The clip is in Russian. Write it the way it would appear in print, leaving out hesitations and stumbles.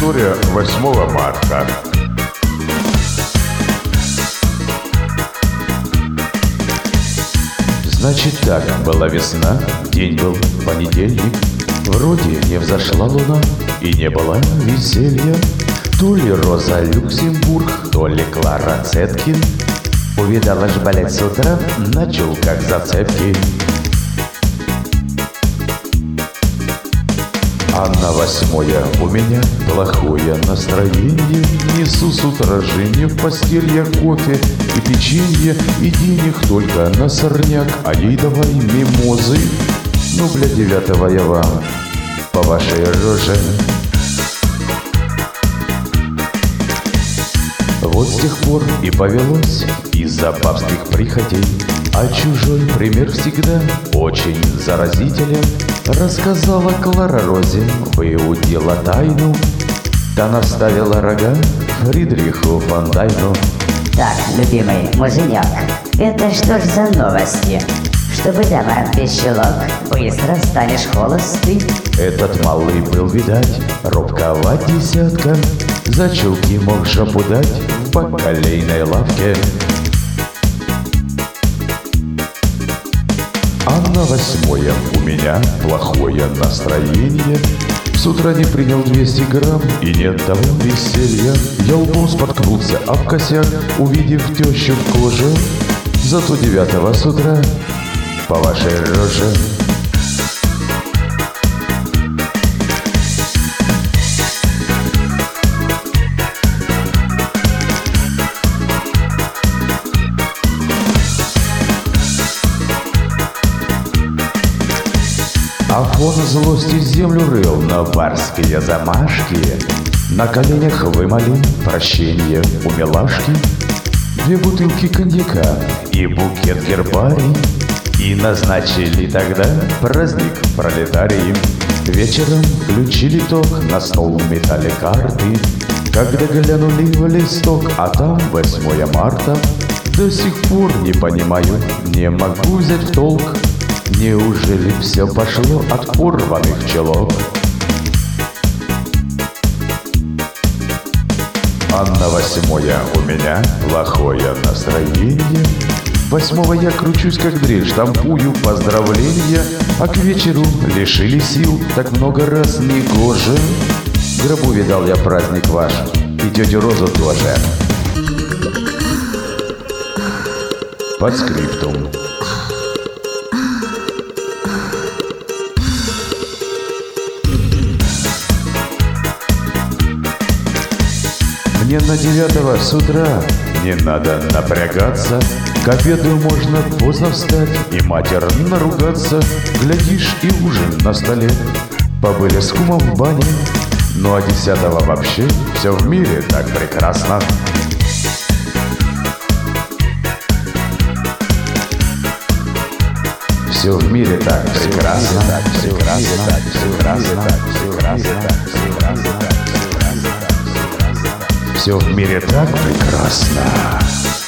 История 8 марта. Значит так, была весна, день был понедельник. Вроде не взошла луна и не было веселья. То ли Роза Люксембург, то ли Клара Цеткин. Увидала жбалять с утра на чулках зацепки. А на 8-е у меня плохое настроение. Несу с утра жене в постель я кофе и печенье, и денег только на сорняк, а ей давай мимозы. Ну, бля, 9-го я вам по вашей роже. Вот с тех пор и повелось из-за бабских прихотей. А чужой пример всегда очень заразителен. Рассказала Клара Розе, выудила тайну. Та наставила рога Фридриху фон Дайну. Так, любимый муженек, это что ж за новости? Чтобы дама без щелок, быстро станешь холостый. Этот малый был, видать, робкова десятка. За чулки мог шапу дать в бакалейной лавке. А на 8-е у меня плохое настроение. С утра не принял 200 грамм и нет того веселья. Я лбом споткнулся об косяк, увидев тещу в коже. Зато 9-го с утра по вашей роже. Афон злости землю рыл на барские замашки. На коленях вымолил прощение у милашки. 2 бутылки коньяка и букет гербарий. И назначили тогда праздник пролетарий. Вечером включили ток, на стол метали карты. Когда глянули в листок, а там 8 марта. До сих пор не понимаю, не могу взять в толк. Неужели все пошло от порванных чулок? А на 8-е у меня плохое настроение. 8-го я кручусь как дрель, штампую поздравления. А к вечеру лишили сил, так много раз не гоже. В гробу видал я праздник ваш, и тетю Розу тоже. Под скриптум. Мне на 9-го с утра не надо напрягаться. К обеду можно поздно встать и матерно ругаться. Глядишь, и ужин на столе. Побыли с кумом в бане. Ну а 10-го вообще все в мире так прекрасно. Все в мире так прекрасно. Все в мире так прекрасно.